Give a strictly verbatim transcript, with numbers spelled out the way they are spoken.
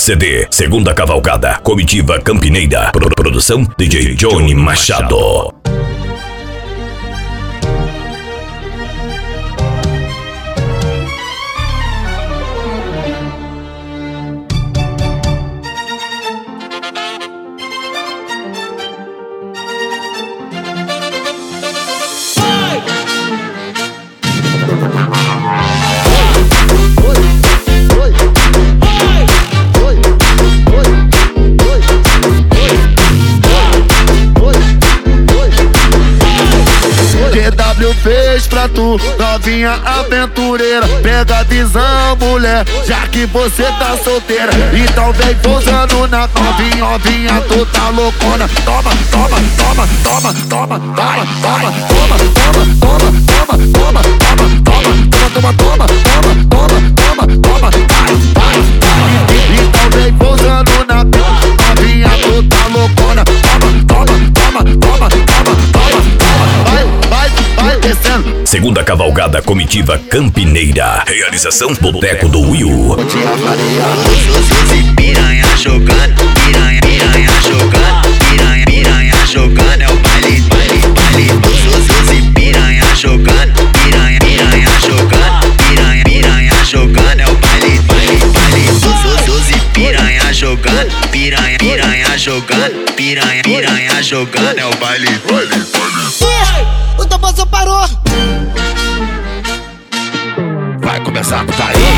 C D, Segunda Cavalgada, Comitiva Campineira. Pro produção D J Johnny Machado. Fez pra tu, novinha aventureira. Pega a visão, mulher, já que você tá solteira. Então vem pousando na novinha, novinha, tu tá loucona. Toma, toma, toma, toma, toma, toma, toma, toma, toma, toma, toma, toma, toma, toma, toma, toma, toma, toma, toma, vai, vai, vai. Então vem pousando na novinha, tu tá loucona. Toma, toma, toma, toma, toma, toma, vai, vai, vai descendo. Segunda Cavalgada, Comitiva Campineira. Realização Boteco do Will. Piranha jogando, piranha, piranha jogando, piranha, piranha jogando, é o baile, baile, baile. Suzy piranha jogando, piranha, piranha jogando, piranha, piranha jogando, é o baile, baile, baile. Suzy piranha jogando, piranha, piranha jogando, piranha, piranha jogando, é o baile, baile, baile. O tambor parou. Vai começar a putaria.